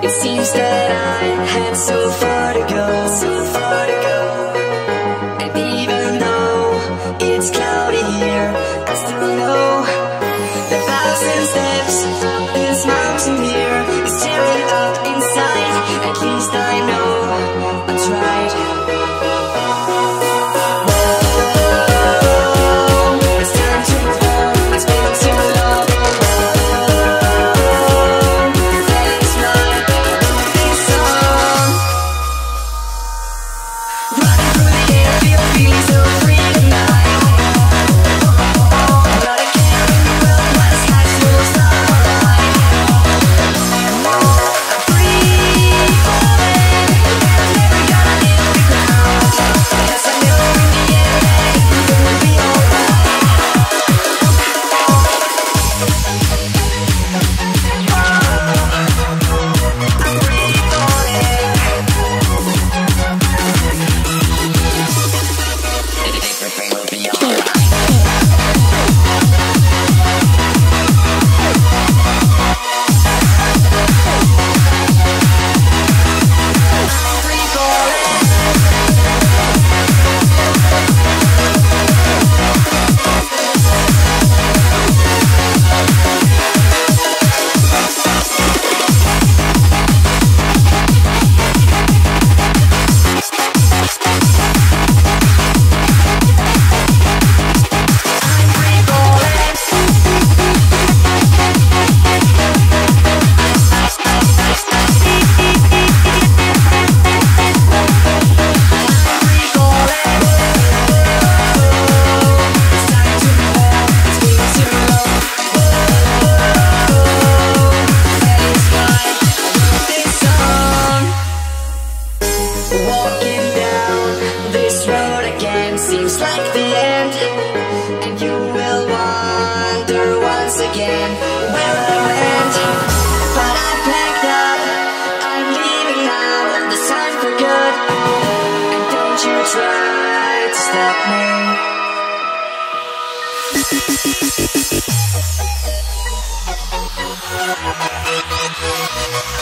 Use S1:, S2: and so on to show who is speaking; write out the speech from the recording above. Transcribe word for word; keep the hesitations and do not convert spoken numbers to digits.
S1: It seems that I had so far to go, so far to go. And even though it's cloudy here, I still know the thousand steps up this mountain here is tearing up inside. At least I know I tried. Seems like the end, and you will wonder once again where I went. But I packed up, I'm leaving now, this time for good. And don't you try to stop me.